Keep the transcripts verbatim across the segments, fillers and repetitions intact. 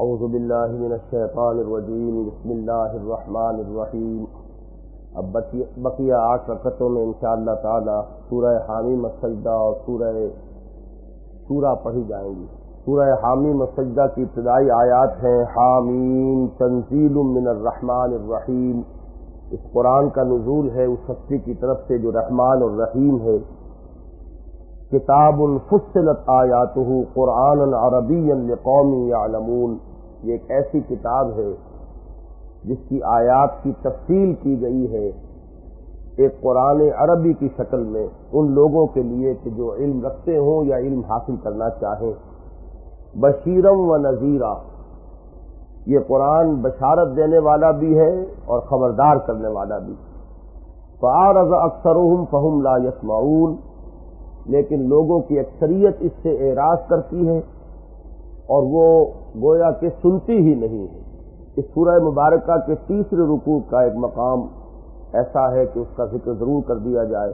اعوذ باللہ من الشیطان الرجیم بسم اللہ الرحمن الرحیم۔ اب بقیہ آٹھ رکعتوں میں انشاءاللہ تعالی سورہ حامیم السجدہ اور سورہ شورى پڑھی جائیں گی۔ سورہ حامیم السجدہ کی ابتدائی آیات ہیں حامیم تنزیل من الرحمن الرحیم۔ اس قرآن کا نزول ہے اس ہستی کی طرف سے جو رحمان اور رحیم ہے۔ کتاب فصلت آیاتہ قرآنا عربیا لقوم یعلمون، یہ ایک ایسی کتاب ہے جس کی آیات کی تفصیل کی گئی ہے ایک قرآن عربی کی شکل میں ان لوگوں کے لیے کہ جو علم رکھتے ہوں یا علم حاصل کرنا چاہیں۔ بشیرا و نذیرا، یہ قرآن بشارت دینے والا بھی ہے اور خبردار کرنے والا بھی۔ فأعرض اکثرهم فهم لا يسمعون، لیکن لوگوں کی اکثریت اس سے اعراض کرتی ہے اور وہ گویا کہ سنتی ہی نہیں ہے۔ اس سورہ مبارکہ کے تیسرے رکوع کا ایک مقام ایسا ہے کہ اس کا ذکر ضرور کر دیا جائے۔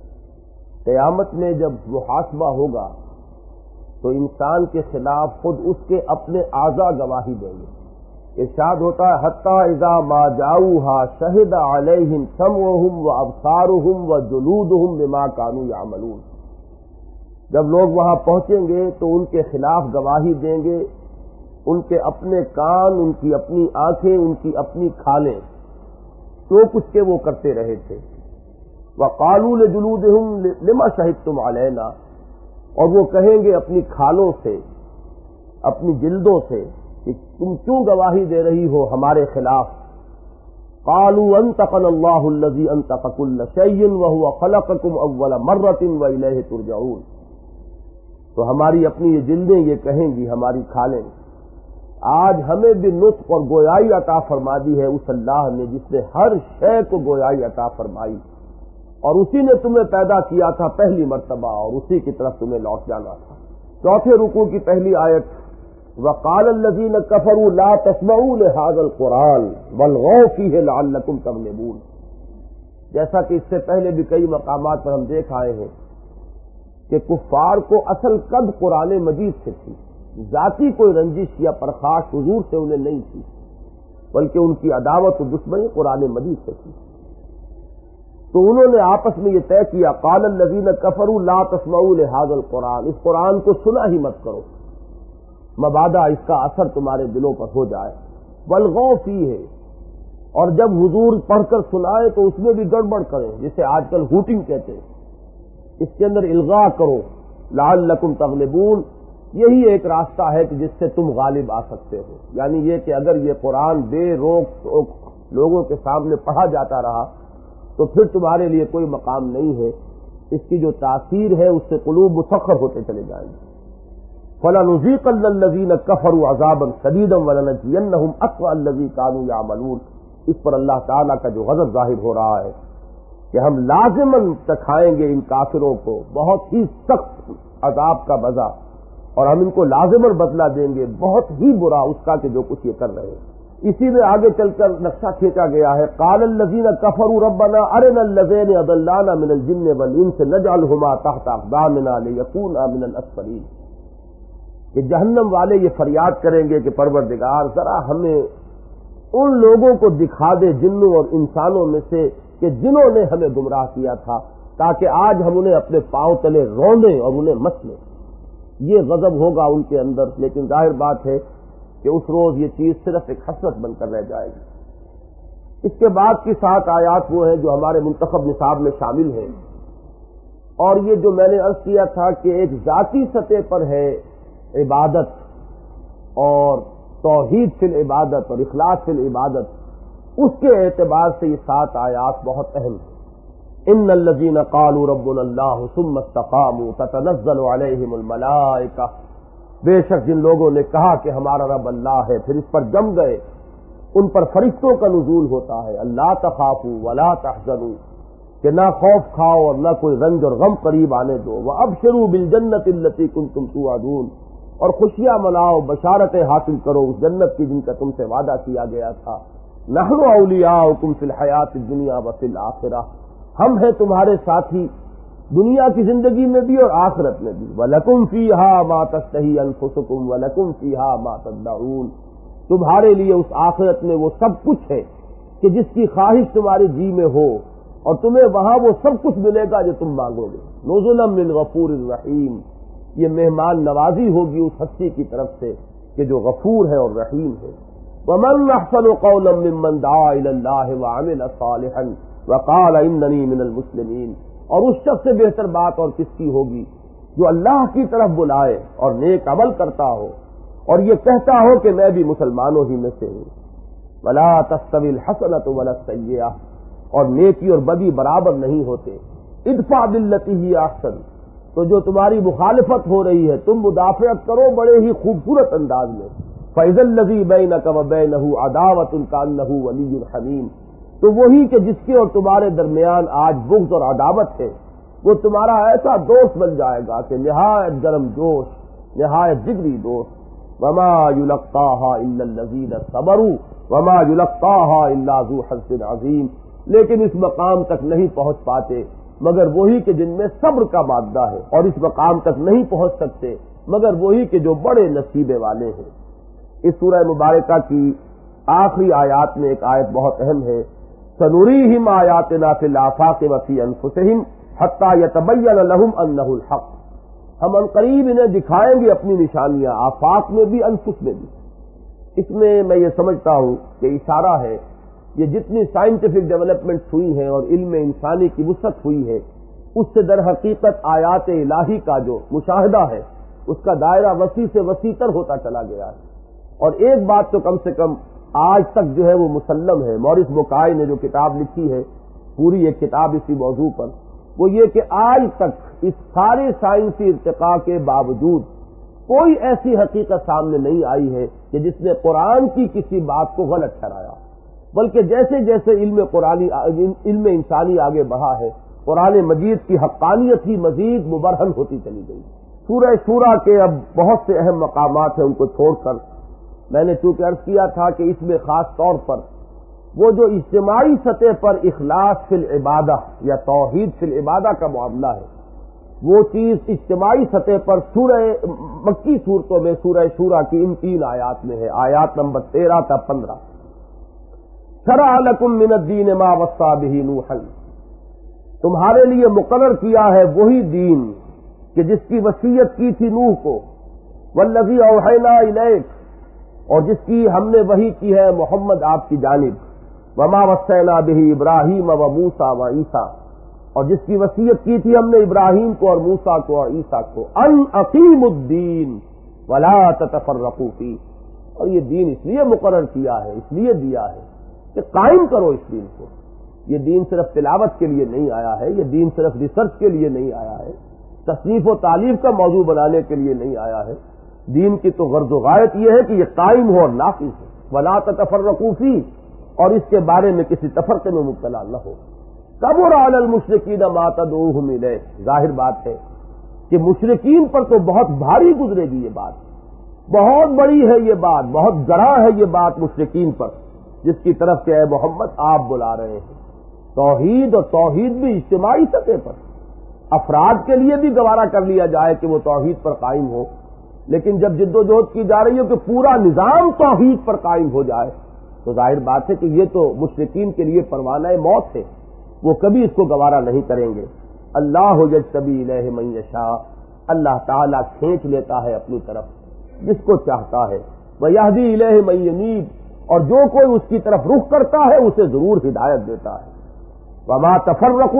قیامت میں جب محاسبہ ہوگا تو انسان کے خلاف خود اس کے اپنے اعضاء گواہی دیں گے۔ ارشاد ہوتا ہے حتی اذا ما جاؤوها شہد علیہم سمعهم وابصارهم وجلودهم بما كانوا یعملون، جب لوگ وہاں پہنچیں گے تو ان کے خلاف گواہی دیں گے ان کے اپنے کان، ان کی اپنی آنکھیں، ان کی اپنی کھالیں، جو کچھ کے وہ کرتے رہے تھے۔ وقالوا لجلودهم لما شہدتم علینا، اور وہ کہیں گے اپنی کھالوں سے، اپنی جلدوں سے کہ تم کیوں گواہی دے رہی ہو ہمارے خلاف۔ قالوا انطقنا اللہ الذی انطق کل شیء وهو خلقکم اول مرۃ والیہ ترجعون، تو ہماری اپنی یہ جلدیں یہ کہیں گی، ہماری کھالیں، آج ہمیں بھی نطق اور گویائی عطا فرما دی ہے اس اللہ نے جس نے ہر شے کو گویائی عطا فرمائی، اور اسی نے تمہیں پیدا کیا تھا پہلی مرتبہ اور اسی کی طرف تمہیں لوٹ جانا تھا۔ چوتھے رکوع کی پہلی آیت وقال الذین کفروا لا تسمعوا لهذا القرآن والغوا فیہ لعلکم تغلبون، جیسا کہ اس سے پہلے بھی کئی مقامات پر ہم دیکھ آئے ہیں کہ کفار کو اصل قد قرآن مجید سے تھی، ذاتی کوئی رنجش یا پرخاش حضور سے انہیں نہیں تھی، بلکہ ان کی عداوت و دشمنی قرآن مجید سے تھی۔ تو انہوں نے آپس میں یہ طے کیا قال الذین کفروا لا تسمعوا لهذا القرآن، اس قرآن کو سنا ہی مت کرو مبادا اس کا اثر تمہارے دلوں پر ہو جائے۔ والغوا فیہ، اور جب حضور پڑھ کر سنائے تو اس میں بھی گڑبڑ کریں، جسے آج کل ہوٹنگ کہتے ہیں، اس کے اندر الغاء کرو لعلکم تغلبون، یہی ایک راستہ ہے کہ جس سے تم غالب آ سکتے ہو۔ یعنی یہ کہ اگر یہ قرآن بے روک ٹوک لوگوں کے سامنے پڑھا جاتا رہا تو پھر تمہارے لیے کوئی مقام نہیں ہے، اس کی جو تاثیر ہے اس سے قلوب مسخر ہوتے چلے جائیں گے۔ فَلَنُذِيقَنَّ الَّذِينَ كَفَرُوا عَذَابًا شَدِيدًا وَلَنَجْزِيَنَّهُمْ أَسْوَأَ الَّذِي كَانُوا يَعْمَلُونَ، اس پر اللہ تعالیٰ کا جو غضب ظاہر ہو رہا ہے کہ ہم لازماً چکھائیں گے ان کافروں کو بہت ہی سخت عذاب کا مزہ، اور ہم ان کو لازماً بدلہ دیں گے بہت ہی برا اس کا کہ جو کچھ یہ کر رہے ہیں۔ اسی میں آگے چل کر نقشہ کھینچا گیا ہے قال الذین کفروا ربنا ارنا الذین اضلانا من الجن والانس نجعلهما تحت اقدامنا لیکونا من الاسفلین، کہ جہنم والے یہ فریاد کریں گے کہ پروردگار ذرا ہمیں ان لوگوں کو دکھا دے جنوں اور انسانوں میں سے کہ جنہوں نے ہمیں گمراہ کیا تھا، تاکہ آج ہم انہیں اپنے پاؤں تلے روندیں اور انہیں مس لیں۔ یہ غضب ہوگا ان کے اندر، لیکن ظاہر بات ہے کہ اس روز یہ چیز صرف ایک حسرت بن کر رہ جائے گی۔ اس کے بعد کی سات آیات وہ ہیں جو ہمارے منتخب نصاب میں شامل ہیں، اور یہ جو میں نے عرض کیا تھا کہ ایک ذاتی سطح پر ہے عبادت اور توحید فی العبادت اور اخلاص فی العبادت، اس کے اعتبار سے یہ سات آیات بہت اہم ہیں۔ ان الذین قالوا ربنا اللہ ثم استقاموا تتنزل علیہم الملائکہ، بے شک جن لوگوں نے کہا کہ ہمارا رب اللہ ہے پھر اس پر جم گئے، ان پر فرشتوں کا نزول ہوتا ہے۔ اللہ تخافوا ولا تحزنوا، کہ نہ خوف کھاؤ اور نہ کوئی رنج اور غم قریب آنے دو۔ وابشروا بالجنۃ التي كنتم توعدون، اور خوشیاں مناؤ، بشارتیں حاصل کرو اس جنت کی جن کا تم سے وعدہ کیا گیا تھا۔ نحن اولیاؤکم فی الحیات الدنیا وفی الآخرہ، ہم ہیں تمہارے ساتھی دنیا کی زندگی میں بھی اور آخرت میں بھی۔ وَلَكُمْ فِيهَا مَا تَشْتَهِي أَنفُسُكُمْ وَلَكُمْ فِيهَا مَا تَدَّعُونَ، تمہارے لیے اس آخرت میں وہ سب کچھ ہے کہ جس کی خواہش تمہارے جی میں ہو، اور تمہیں وہاں وہ سب کچھ ملے گا جو تم مانگو گے۔ نزلا من غفور الرحیم، یہ مہمان نوازی ہوگی اس ہستی کی طرف سے کہ جو غفور ہے اور رحیم ہے۔ ومن احسن قولا ممن دعا الى اللہ وعمل صالحا وقال اننی من المسلمین، اور اس شخص سے بہتر بات اور کس کی ہوگی جو اللہ کی طرف بلائے اور نیک عمل کرتا ہو اور یہ کہتا ہو کہ میں بھی مسلمانوں ہی میں سے ہوں۔ ولا تستوی الحسنۃ ولا السیئۃ، اور نیکی اور بدی برابر نہیں ہوتے۔ ادفع باللتی ہی احسن، تو جو تمہاری مخالفت ہو رہی ہے تم مدافعت کرو بڑے ہی خوبصورت انداز میں۔ فإذا الذی بینک وبینہ عداوۃ کأنہ ولی حمیم، تو وہی کہ جس کے اور تمہارے درمیان آج بغض اور عداوت ہے وہ تمہارا ایسا دوست بن جائے گا کہ نہایت گرم جوش، نہایت جگری دوست۔ وما یلقاها الا الذین صبروا وما یلقاها الا ذو حظ عظیم، لیکن اس مقام تک نہیں پہنچ پاتے مگر وہی کہ جن میں صبر کا مادہ ہے، اور اس مقام تک نہیں پہنچ سکتے مگر وہی کہ جو بڑے نصیبے والے ہیں۔ اس سورہ مبارکہ کی آخری آیات میں ایک آیت بہت اہم ہے، سنریہم آیاتنا فی الآفاق وفی انفسہم حتی یتبین لہم انہ الحق، ہم عنقریب انہیں دکھائیں گے اپنی نشانیاں، آفاق میں بھی انفس میں بھی۔ اس میں میں یہ سمجھتا ہوں کہ اشارہ ہے یہ جتنی سائنٹیفک ڈیولپمنٹس ہوئی ہیں اور علم انسانی کی وسعت ہوئی ہے اس سے در حقیقت آیات الہی کا جو مشاہدہ ہے اس کا دائرہ وسیع سے وسیع تر ہوتا چلا گیا ہے۔ اور ایک بات تو کم سے کم آج تک جو ہے وہ مسلم ہے، مورس بکائی نے جو کتاب لکھی ہے پوری ایک کتاب اسی موضوع پر، وہ یہ کہ آج تک اس سارے سائنسی ارتقاء کے باوجود کوئی ایسی حقیقت سامنے نہیں آئی ہے کہ جس نے قرآن کی کسی بات کو غلط ٹھہرایا، بلکہ جیسے جیسے علم قرآنی علم انسانی آگے بڑھا ہے قرآن مجید کی حقانیت ہی مزید مبرہن ہوتی چلی گئی۔ سورہ شورا کے اب بہت سے اہم مقامات ہیں، ان کو چھوڑ کر میں نے چونکہ عرض کیا تھا کہ اس میں خاص طور پر وہ جو اجتماعی سطح پر اخلاص فی العبادہ یا توحید فی العبادہ کا معاملہ ہے وہ چیز اجتماعی سطح پر سورہ مکی صورتوں میں سورہ شورا کی ان تین آیات میں ہے، آیات نمبر تیرہ تا پندرہ۔ شرع لکم من الدین ما وصی بہ نوحا، تمہارے لیے مقرر کیا ہے وہی دین کہ جس کی وصیت کی تھی نوح کو، والذی اوحینا الیک، اور جس کی ہم نے وحی کی ہے محمد آپ کی جانب، وما وصینا بہ ابراہیم و موسیٰ و عیسیٰ، اور جس کی وصیت کی تھی ہم نے ابراہیم کو اور موسیٰ کو اور عیسیٰ کو، ان اقیموا الدین ولا تتفرقوا فیہ، اور یہ دین اس لیے مقرر کیا ہے، اس لیے دیا ہے کہ قائم کرو اس دین کو۔ یہ دین صرف تلاوت کے لیے نہیں آیا ہے، یہ دین صرف ریسرچ کے لیے نہیں آیا ہے، تصنیف و تعلیف کا موضوع بنانے کے لیے نہیں آیا ہے۔ دین کی تو غرض و غایت یہ ہے کہ یہ قائم ہو اور نافذ ہو، ولا تتفرقوا فیہ، اور اس کے بارے میں کسی تفرقے میں مبتلا نہ ہو۔ کبر علی المشرکین ما تدعوہم الیہ، ظاہر بات ہے کہ مشرکین پر تو بہت بھاری گزرے گی یہ بات، بہت بڑی ہے یہ بات، بہت گراں ہے یہ بات مشرکین پر جس کی طرف سے اے محمد آپ بلا رہے ہیں۔ توحید اور توحید بھی اجتماعی سطح پر افراد کے لیے بھی گوارا کر لیا جائے کہ وہ توحید پر قائم ہو، لیکن جب جد و جہد کی جا رہی ہو کہ پورا نظام توحید پر قائم ہو جائے تو ظاہر بات ہے کہ یہ تو مشرکین کے لیے پروانہ موت ہے، وہ کبھی اس کو گوارا نہیں کریں گے۔ اللہ یجتبی الیہ من یشاء، اللہ تعالیٰ کھینچ لیتا ہے اپنی طرف جس کو چاہتا ہے، ویہدی الیہ من ینیب، اور جو کوئی اس کی طرف رخ کرتا ہے اسے ضرور ہدایت دیتا ہے۔ وما تفرقوا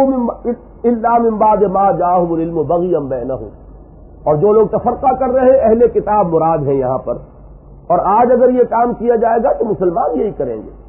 الا من بعد ما جاءهم العلم بغیا بینہم، اور جو لوگ تفرقہ کر رہے ہیں اہل کتاب مراد ہیں یہاں پر، اور آج اگر یہ کام کیا جائے گا تو مسلمان یہی کریں گے۔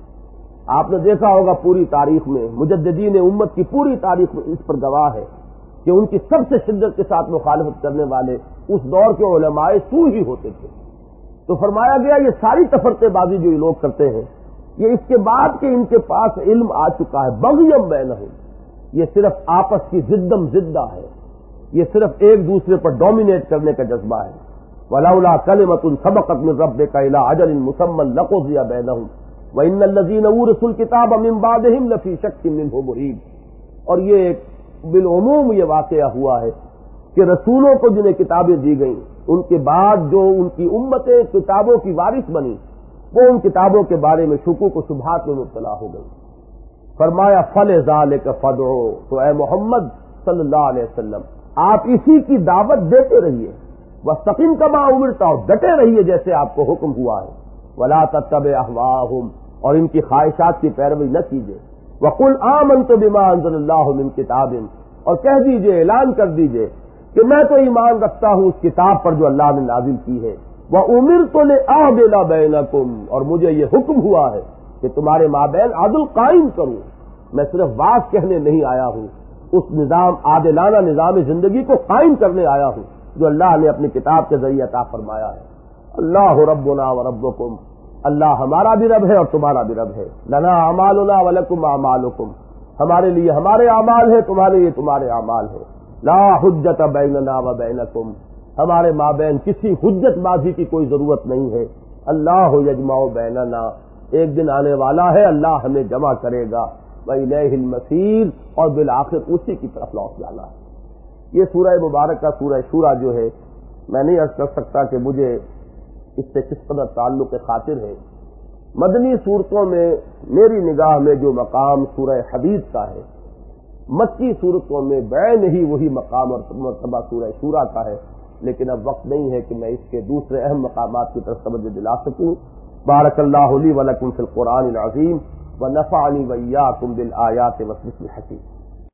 آپ نے دیکھا ہوگا پوری تاریخ میں مجددین امت کی پوری تاریخ میں اس پر گواہ ہے کہ ان کی سب سے شدت کے ساتھ مخالفت کرنے والے اس دور کے علماء سو ہی ہوتے تھے۔ تو فرمایا گیا یہ ساری تفرقے بازی جو یہ لوگ کرتے ہیں یہ اس کے بعد کہ ان کے پاس علم آ چکا ہے، بغیم بینہم، یہ صرف آپس کی ضدم زدہ ہے، یہ صرف ایک دوسرے پر ڈومینیٹ کرنے کا جذبہ ہے۔ ولولا کلمۃ سبقت من ربک الی اجل مسمى لقضی بینہم وان الذین اورثوا الکتاب من بعدہم لفی شک منہ مریب، اور یہ بالعموم یہ واقعہ ہوا ہے کہ رسولوں کو جنہیں کتابیں دی گئیں ان کے بعد جو ان کی امتیں کتابوں کی وارث بنی وہ ان کتابوں کے بارے میں شکوک و شبہات میں مبتلا ہو گئی. فرمایا فلذالک فدعو، تو اے محمد صلی اللہ علیہ وسلم آپ اسی کی دعوت دیتے رہیے، واستقم کما امرت، اور ڈٹے رہیے جیسے آپ کو حکم ہوا ہے. ولا تتبع اہواءہم، اور ان کی خواہشات کی پیروی نہ کیجیے. وقل آمنت بما انزل اللہ من کتاب، اور کہہ دیجئے، اعلان کر دیجئے کہ میں تو ایمان رکھتا ہوں اس کتاب پر جو اللہ نے نازل کی ہے. وَأُمِرْتُ لِأَعْدِلَ بَيْنَكُمْ، اور مجھے یہ حکم ہوا ہے کہ تمہارے مابین عدل قائم کروں. میں صرف بات کہنے نہیں آیا ہوں، اس نظام عادلانہ نظام زندگی کو قائم کرنے آیا ہوں جو اللہ نے اپنی کتاب کے ذریعے عطا فرمایا ہے. اللہ ربنا وربکم، اللہ ہمارا بھی رب ہے اور تمہارا بھی رب ہے. لنا اعمالنا ولکم اعمالکم، ہمارے لیے ہمارے اعمال ہیں، تمہارے لیے تمہارے اعمال ہیں. لا حجت بیننا وبینکم، ہمارے مابین کسی حجت بازی کی کوئی ضرورت نہیں ہے. اللہ یجمع بیننا، ایک دن آنے والا ہے اللہ ہمیں جمع کرے گا. وإلیہ المصیر، اور بالآخر اسی کی طرف لوٹ جانا ہے. یہ سورہ مبارکہ سورہ شورى جو ہے، میں نہیں عرض کر سکتا کہ مجھے اس سے کس قدر تعلق خاطر ہے. مدنی صورتوں میں میری نگاہ میں جو مقام سورہ حدید کا ہے، مکی صورتوں میں بعین ہی وہی مقام اور مرتبہ سورہ شورى کا ہے. لیکن اب وقت نہیں ہے کہ میں اس کے دوسرے اہم مقامات کی طرف توجہ دلا سکوں. بارک اللہ لی ولکم فی القرآن العظیم ونفعنی وإیاکم بالآیات والذکر الحکیم.